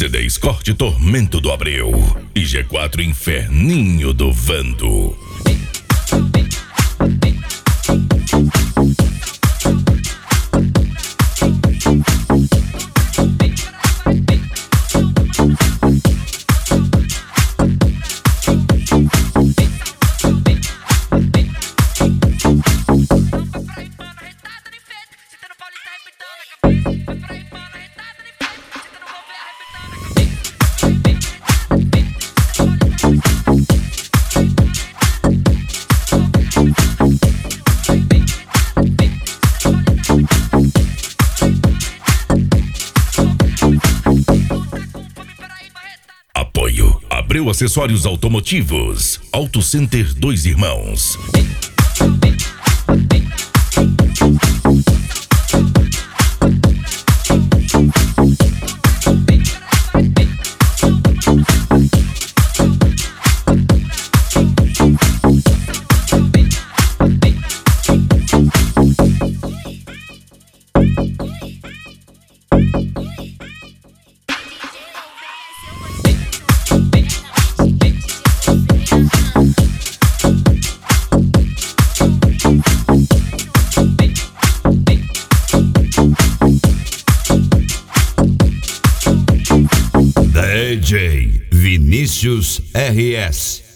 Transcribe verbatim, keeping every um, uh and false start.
C D Escort Tormento do Abreu e G quatro Inferninho do Vando. Apoio Abreu Acessórios Automotivos, Auto Center Dois Irmãos. D J Vinícius R S.